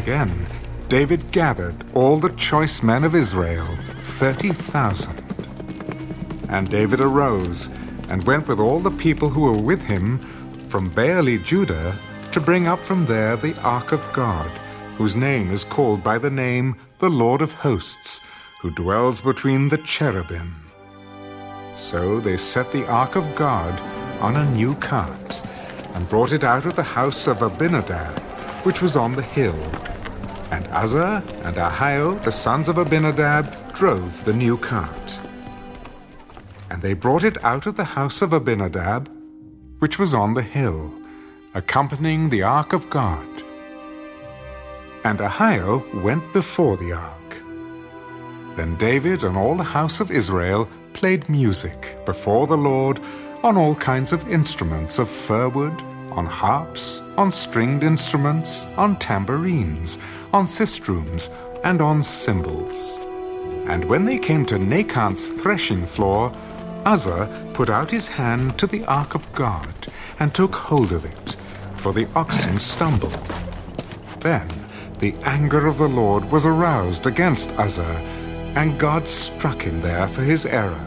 Again, David gathered all the choice men of Israel, 30,000. And David arose and went with all the people who were with him from Baale-Judah to bring up from there the ark of God, whose name is called by the name the Lord of Hosts, who dwells between the cherubim. So they set the ark of God on a new cart and brought it out of the house of Abinadab, which was on the hill. And Uzzah and Ahio, the sons of Abinadab, drove the new cart. And they brought it out of the house of Abinadab, which was on the hill, accompanying the ark of God. And Ahio went before the ark. Then David and all the house of Israel played music before the Lord on all kinds of instruments of fir wood, on harps, on stringed instruments, on tambourines, on sistrums, and on cymbals. And when they came to Nachon's threshing floor, Uzzah put out his hand to the ark of God and took hold of it, for the oxen stumbled. Then the anger of the Lord was aroused against Uzzah, and God struck him there for his error.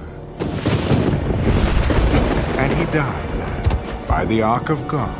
And he died there by the ark of God.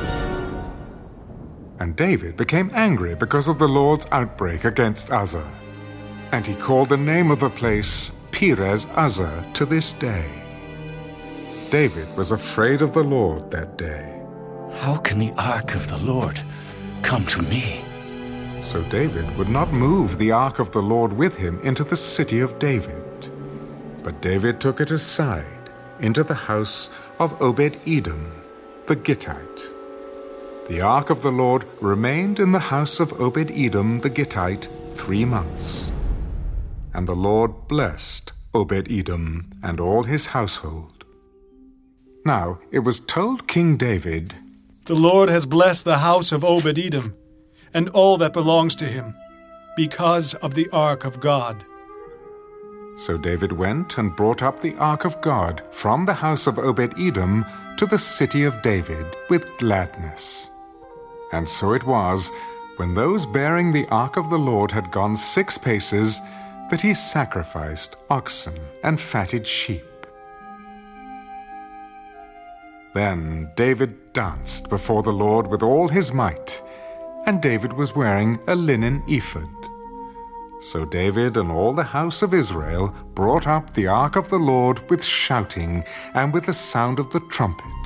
And David became angry because of the Lord's outbreak against Uzzah. And he called the name of the place Perez Uzzah to this day. David was afraid of the Lord that day. How can the ark of the Lord come to me? So David would not move the ark of the Lord with him into the city of David. But David took it aside into the house of Obed-Edom, the Gittite. The ark of the Lord remained in the house of Obed-Edom the Gittite 3 months. And the Lord blessed Obed-Edom and all his household. Now it was told King David, "The Lord has blessed the house of Obed-Edom and all that belongs to him, because of the ark of God." So David went and brought up the ark of God from the house of Obed-Edom to the city of David with gladness. And so it was, when those bearing the ark of the Lord had gone 6 paces, that he sacrificed oxen and fatted sheep. Then David danced before the Lord with all his might, and David was wearing a linen ephod. So David and all the house of Israel brought up the ark of the Lord with shouting and with the sound of the trumpet.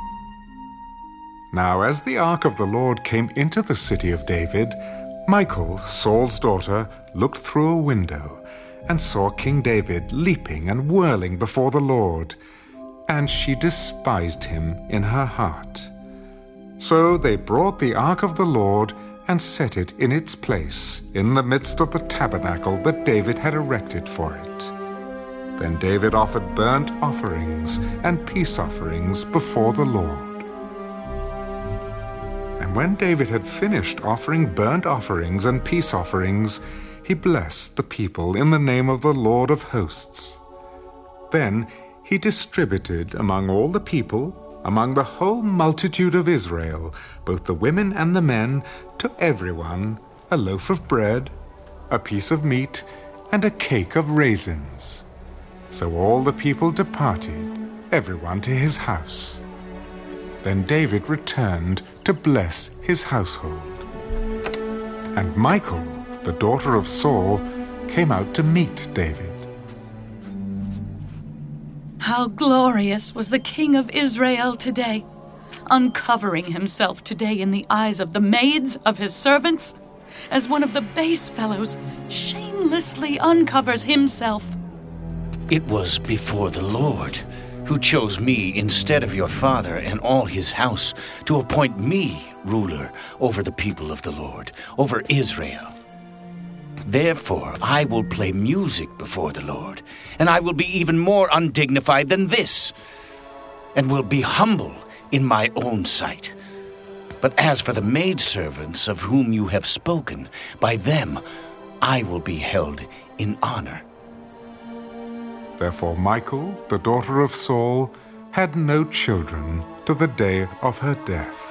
Now as the ark of the Lord came into the city of David, Michal, Saul's daughter, looked through a window and saw King David leaping and whirling before the Lord, and she despised him in her heart. So they brought the ark of the Lord and set it in its place in the midst of the tabernacle that David had erected for it. Then David offered burnt offerings and peace offerings before the Lord. And when David had finished offering burnt offerings and peace offerings, he blessed the people in the name of the Lord of hosts. Then he distributed among all the people, among the whole multitude of Israel, both the women and the men, to everyone a loaf of bread, a piece of meat, and a cake of raisins. So all the people departed, everyone to his house. Then David returned to bless his household. And Michal, the daughter of Saul, came out to meet David. How glorious was the King of Israel today, uncovering himself today in the eyes of the maids of his servants, as one of the base fellows shamelessly uncovers himself. It was before the Lord, who chose me instead of your father and all his house to appoint me ruler over the people of the Lord, over Israel. Therefore, I will play music before the Lord, and I will be even more undignified than this, and will be humble in my own sight. But as for the maidservants of whom you have spoken, by them I will be held in honor. Therefore Michal, the daughter of Saul, had no children to the day of her death.